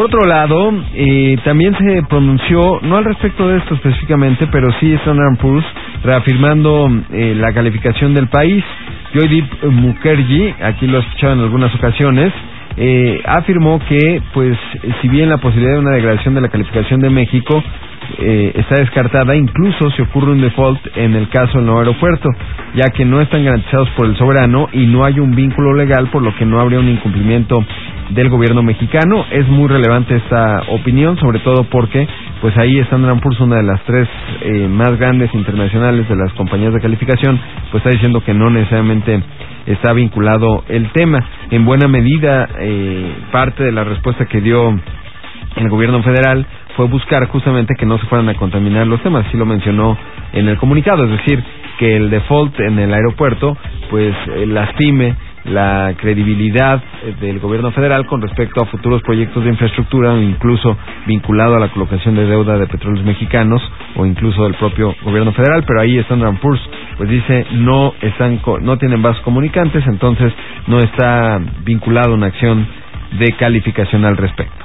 Por otro lado, también se pronunció, no al respecto de esto específicamente, pero sí Standard & Poor's reafirmando la calificación del país. Joydeep Mukherjee, aquí lo he escuchado en algunas ocasiones, afirmó que, pues, si bien la posibilidad de una degradación de la calificación de México está descartada, incluso si ocurre un default en el caso del nuevo aeropuerto, ya que no están garantizados por el soberano y no hay un vínculo legal, por lo que no habría un incumplimiento del gobierno mexicano. Es muy relevante esta opinión, sobre todo porque pues ahí Standard & Poor's, una de las tres más grandes internacionales de las compañías de calificación, pues está diciendo que no necesariamente está vinculado el tema. En buena medida, parte de la respuesta que dio el gobierno federal fue buscar justamente que no se fueran a contaminar los temas. Así lo mencionó en el comunicado, es decir, que el default en el aeropuerto pues lastime la credibilidad del gobierno federal con respecto a futuros proyectos de infraestructura, incluso vinculado a la colocación de deuda de petróleos mexicanos o incluso del propio gobierno federal. Pero ahí Standard & Poor's pues dice no tienen vasos comunicantes, entonces no está vinculado a una acción de calificación al respecto.